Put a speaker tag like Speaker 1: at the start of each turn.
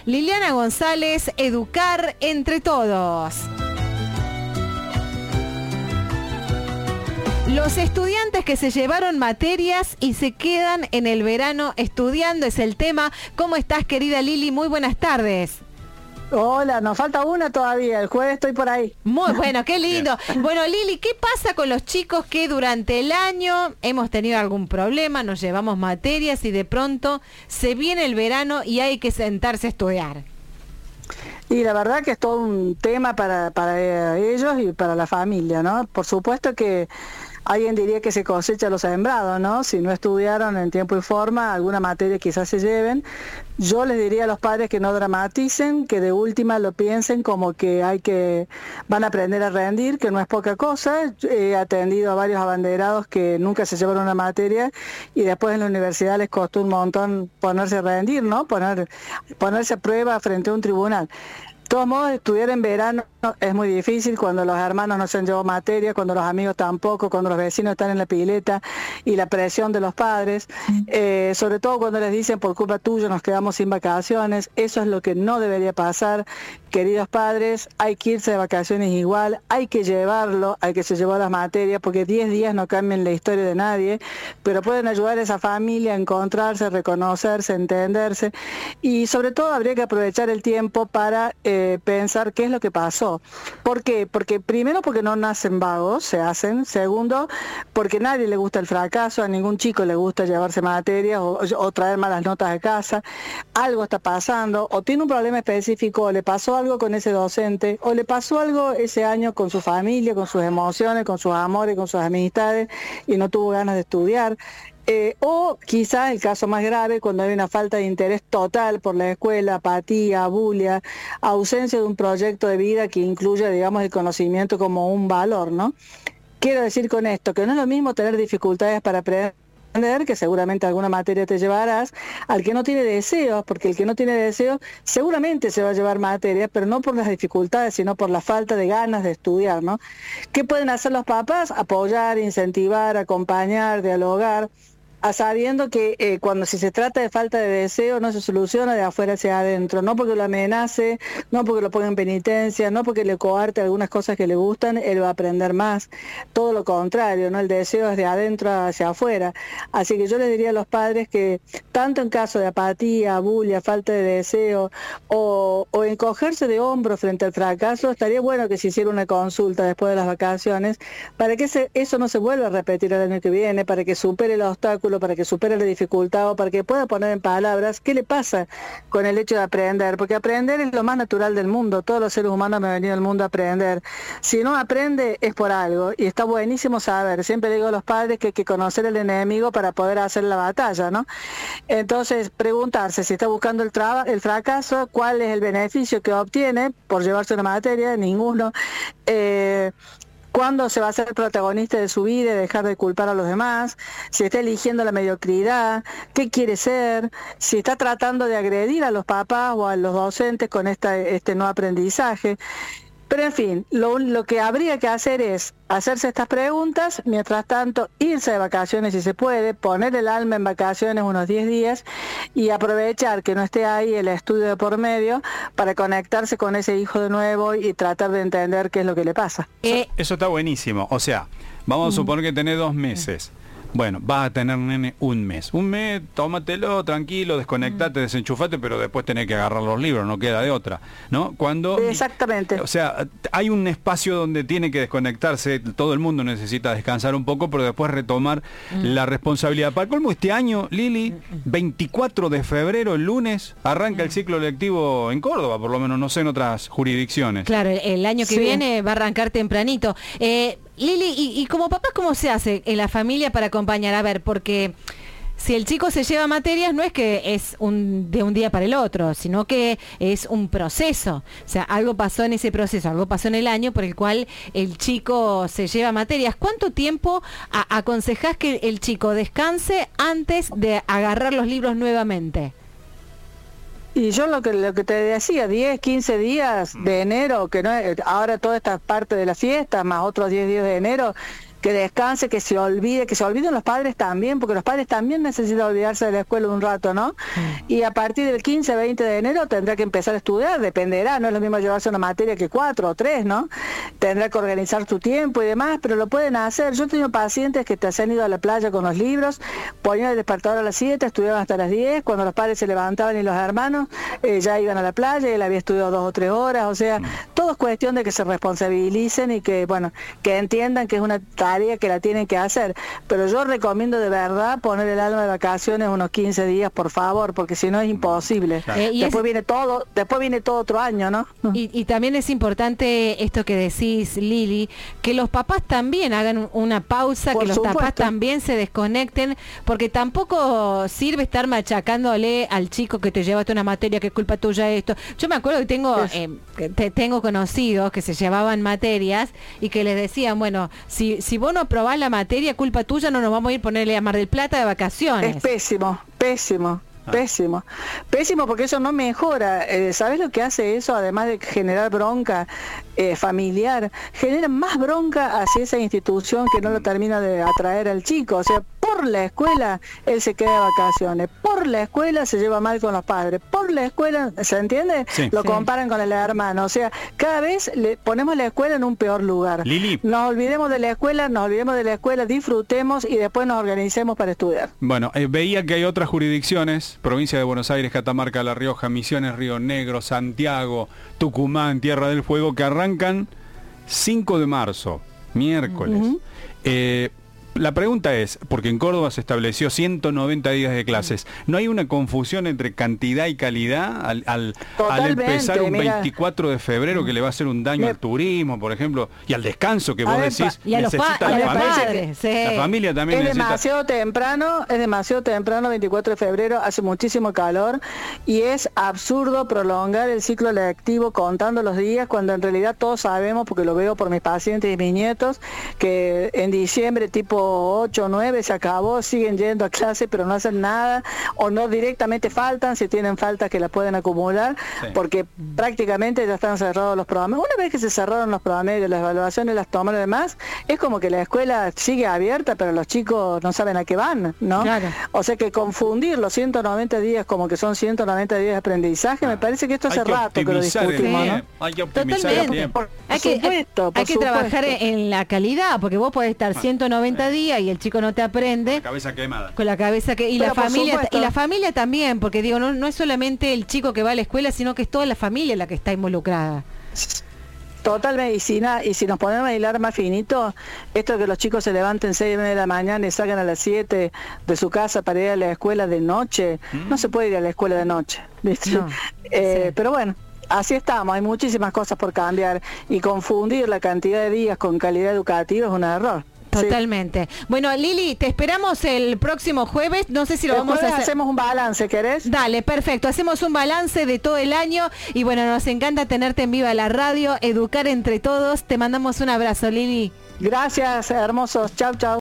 Speaker 1: Liliana González, Educar entre Todos. Los estudiantes que se llevaron materias y se quedan en el verano estudiando es el tema. ¿Cómo estás, querida Lili? Muy buenas tardes.
Speaker 2: Hola, nos falta una todavía, el jueves estoy por ahí.
Speaker 1: Muy bueno, qué lindo. Bueno, Lili, ¿qué pasa con los chicos que durante el año hemos tenido algún problema, nos llevamos materias y de pronto se viene el verano y hay que sentarse a estudiar?
Speaker 2: Y la verdad que es todo un tema para ellos y para la familia, ¿no? Por supuesto que alguien diría que se cosecha lo sembrado, ¿no? Si no estudiaron en tiempo y forma, alguna materia quizás se lleven. Yo les diría a los padres que no dramaticen, que de última lo piensen como que van a aprender a rendir, que no es poca cosa. He atendido a varios abanderados que nunca se llevaron una materia y después en la universidad les costó un montón ponerse a rendir, ¿no? Ponerse a prueba frente a un tribunal. De todos modos, estudiar en verano es muy difícil cuando los hermanos no se han llevado materia, cuando los amigos tampoco, cuando los vecinos están en la pileta y la presión de los padres, sobre todo cuando les dicen por culpa tuya nos quedamos sin vacaciones. Eso es lo que no debería pasar. Queridos padres, hay que irse de vacaciones igual, hay que llevarlo, hay que se llevar las materias, porque 10 días no cambian la historia de nadie, pero pueden ayudar a esa familia a encontrarse, reconocerse, entenderse, y sobre todo habría que aprovechar el tiempo para pensar qué es lo que pasó. ¿Por qué? Porque primero porque no nacen vagos, se hacen. Segundo, porque a nadie le gusta el fracaso, a ningún chico le gusta llevarse materias o traer malas notas a casa. Algo está pasando, o tiene un problema específico, o le pasó algo con ese docente, o le pasó algo ese año con su familia, con sus emociones, con sus amores, con sus amistades, y no tuvo ganas de estudiar. O quizás el caso más grave, cuando hay una falta de interés total por la escuela, apatía, bulia, ausencia de un proyecto de vida que incluya, digamos, el conocimiento como un valor, ¿no? Quiero decir con esto que no es lo mismo tener dificultades para aprender, que seguramente alguna materia te llevarás, al que no tiene deseos, porque el que no tiene deseos seguramente se va a llevar materia, pero no por las dificultades, sino por la falta de ganas de estudiar, ¿no? ¿Qué pueden hacer los papás? Apoyar, incentivar, acompañar, dialogar, sabiendo que si se trata de falta de deseo no se soluciona de afuera hacia adentro, no porque lo amenace, no porque lo ponga en penitencia, no porque le coarte algunas cosas que le gustan, él va a aprender más, todo lo contrario, ¿no? El deseo es de adentro hacia afuera. Así que yo les diría a los padres que tanto en caso de apatía, bulia, falta de deseo o encogerse de hombro frente al fracaso, estaría bueno que se hiciera una consulta después de las vacaciones para que eso no se vuelva a repetir el año que viene, para que supere el obstáculo, para que supere la dificultad o para que pueda poner en palabras qué le pasa con el hecho de aprender, porque aprender es lo más natural del mundo. Todos los seres humanos han venido al mundo a aprender. Si no aprende es por algo y está buenísimo saber. Siempre digo a los padres que hay que conocer el enemigo para poder hacer la batalla, ¿no? Entonces preguntarse si está buscando el fracaso, cuál es el beneficio que obtiene por llevarse una materia, ninguno. ¿Cuándo se va a ser protagonista de su vida y dejar de culpar a los demás? Si está eligiendo la mediocridad, ¿qué quiere ser? Si está tratando de agredir a los papás o a los docentes con este no aprendizaje. Pero en fin, lo que habría que hacer es hacerse estas preguntas, mientras tanto irse de vacaciones si se puede, poner el alma en vacaciones unos 10 días y aprovechar que no esté ahí el estudio de por medio para conectarse con ese hijo de nuevo y tratar de entender qué es lo que le pasa.
Speaker 3: Eso está buenísimo. O sea, vamos a suponer que tenés 2 meses. Bueno, vas a tener, nene, un mes, tómatelo tranquilo, desconectate, desenchufate, pero después tenés que agarrar los libros, no queda de otra, ¿no?
Speaker 2: Exactamente.
Speaker 3: O sea, hay un espacio donde tiene que desconectarse, todo el mundo necesita descansar un poco, pero después retomar la responsabilidad. Para colmo, este año, Lili, 24 de febrero, el lunes, arranca el ciclo lectivo en Córdoba, por lo menos, no sé, en otras jurisdicciones.
Speaker 1: Claro, el año que viene va a arrancar tempranito. Lili, y como papás, ¿cómo se hace en la familia para acompañar? A ver, porque si el chico se lleva materias, no es que es de un día para el otro, sino que es un proceso. O sea, algo pasó en ese proceso, algo pasó en el año por el cual el chico se lleva materias. ¿Cuánto tiempo aconsejás que el chico descanse antes de agarrar los libros nuevamente?
Speaker 2: Y yo lo que te decía, 10, 15 días de enero, que no es, ahora toda esta parte de la fiesta, más otros 10 días de enero, que descanse, que se olviden los padres también, porque los padres también necesitan olvidarse de la escuela un rato, ¿no? Y a partir del 15, 20 de enero tendrá que empezar a estudiar, dependerá, no es lo mismo llevarse una materia que 4 o 3, ¿no? Tendrá que organizar su tiempo y demás, pero lo pueden hacer. Yo he tenido pacientes que se han ido a la playa con los libros, ponían el despertador a las 7, estudiaban hasta las 10, cuando los padres se levantaban y los hermanos ya iban a la playa, y él había estudiado 2 o 3 horas, o sea, todo es cuestión de que se responsabilicen y que, bueno, que entiendan que es una tarea que la tienen que hacer, pero yo recomiendo de verdad poner el alma de vacaciones unos 15 días, por favor, porque si no es imposible. Después viene todo otro año, ¿no?
Speaker 1: Y también es importante esto que decís, Lili, que los papás también hagan una pausa,
Speaker 2: por
Speaker 1: que los
Speaker 2: supuesto.
Speaker 1: papás también se desconecten, porque tampoco sirve estar machacándole al chico que te llevaste una materia, que es culpa tuya esto. Yo me acuerdo que tengo conocidos que se llevaban materias y que les decían, bueno, si vos no aprobás la materia, culpa tuya, no nos vamos a ir a ponerle a Mar del Plata de vacaciones.
Speaker 2: Es pésimo, pésimo. Pésimo, porque eso no mejora. ¿Sabes lo que hace eso? Además de generar bronca familiar, genera más bronca hacia esa institución que no lo termina de atraer al chico. O sea, por la escuela él se queda de vacaciones, por la escuela se lleva mal con los padres, por la escuela, ¿se entiende?
Speaker 3: Sí.
Speaker 2: Lo comparan con el hermano. O sea, cada vez le ponemos la escuela en un peor lugar.
Speaker 3: Lili.
Speaker 2: Nos olvidemos de la escuela, disfrutemos y después nos organicemos para estudiar.
Speaker 3: Bueno, veía que hay otras jurisdicciones, provincia de Buenos Aires, Catamarca, La Rioja, Misiones, Río Negro, Santiago, Tucumán, Tierra del Fuego, que arrancan 5 de marzo, miércoles. La pregunta es, porque en Córdoba se estableció 190 días de clases, ¿no hay una confusión entre cantidad y calidad al empezar un 24 de febrero que le va a hacer un daño al turismo, por ejemplo, y al descanso que vos decís
Speaker 1: y a los
Speaker 3: necesita la familia?
Speaker 1: padres, sí.
Speaker 3: La familia también
Speaker 2: es
Speaker 3: necesita.
Speaker 2: Es demasiado temprano, 24 de febrero, hace muchísimo calor y es absurdo prolongar el ciclo lectivo contando los días cuando en realidad todos sabemos, porque lo veo por mis pacientes y mis nietos, que en diciembre tipo 8 o 9 se acabó, siguen yendo a clase pero no hacen nada o no directamente faltan, si tienen faltas que la pueden acumular, porque prácticamente ya están cerrados los programas. Una vez que se cerraron los promedios, las evaluaciones las tomaron y demás, es como que la escuela sigue abierta pero los chicos no saben a qué van, ¿no? Claro. O sea que confundir los 190 días como que son 190 días de aprendizaje, me parece que esto hace rato que lo discutimos, ¿no?
Speaker 3: Hay que optimizar el tiempo.
Speaker 1: Hay que trabajar en la calidad, porque vos podés estar 190 días y el chico no te aprende.
Speaker 3: Con la cabeza quemada.
Speaker 1: Con la cabeza que y la familia también, porque digo, no es solamente el chico que va a la escuela, sino que es toda la familia la que está involucrada.
Speaker 2: Total medicina, y si nos ponemos a hilar más finito, esto de que los chicos se levanten 6 de la mañana y salgan a las 7 de su casa para ir a la escuela de noche, no se puede ir a la escuela de noche, ¿viste? No, pero bueno, así estamos, hay muchísimas cosas por cambiar y confundir la cantidad de días con calidad educativa es un error.
Speaker 1: Totalmente. Sí. Bueno, Lili, te esperamos el próximo jueves. No sé si lo vamos a hacer.
Speaker 2: Hacemos un balance, ¿querés?
Speaker 1: Dale, perfecto. Hacemos un balance de todo el año y bueno, nos encanta tenerte en Viva la Radio, educar entre todos. Te mandamos un abrazo, Lili.
Speaker 2: Gracias, hermosos. Chau, chau.